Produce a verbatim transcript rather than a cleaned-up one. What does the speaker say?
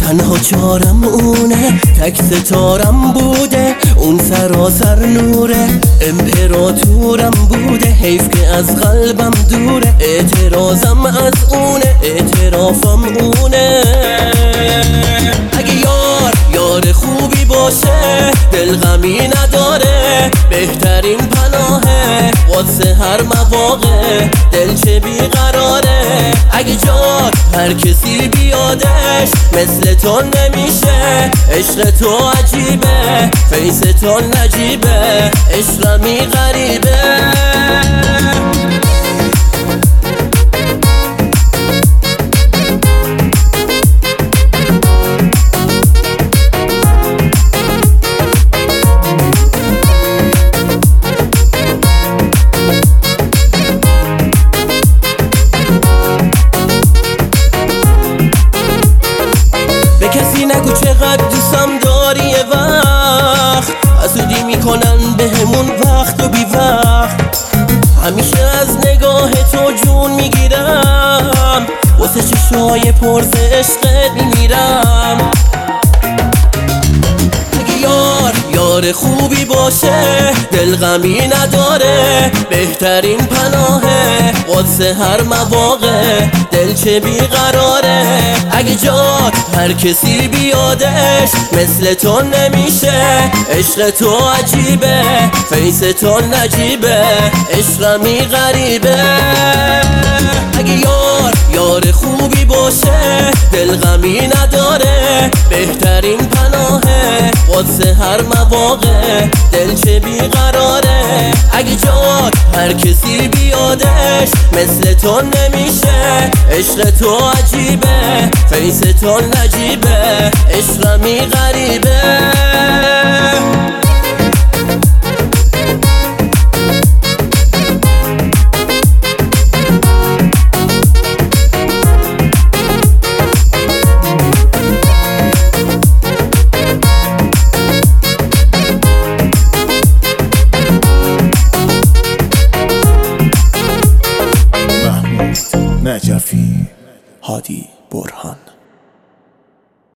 تنها چارم اونه، تک ستارم بوده، اون سراسر نوره، امپراتورم بوده، حیف که از قلبم دوره، اعتراضم از اونه، اعترافم اونه. اگه یار یار خوبی باشه، دل غمی نداره، بهترین پناهه واسه هر مواقع، دل چه بیقراره. اگه جاد هر کسی بیادش، مثل تو نمیشه، عشق تو عجیبه، فیس تو نجیبه، عشقمی غریبه. کسی نگو چقدر دوستم داری، یه وقت حسودی میکنن بهمون وقت و بی وقت. همیشه از نگاه تو جون میگیرم، واسه چشای پرس عشقت میمیرم. اگه یار یار خوبی باشه، دل غمی نداره، بهترین پناهه واسه هر مواقع، دل چه بیقراره. اگه جاد هر کسی بیادش، مثل تو نمیشه، عشق تو عجیبه، فیس تو نجیبه، عشقمی غریبه. اگه یار یار خوبی باشه، دل غمی نداره، بهترین پناهه واسه هر مواقع، دل چه بیقراره. اگه جاد هر کسی بیادش، مثل تو نمیشه، عشق تو عجیبه، فیس تو نجیبه، عشقمی غریبه. نجفی، هادی برهان.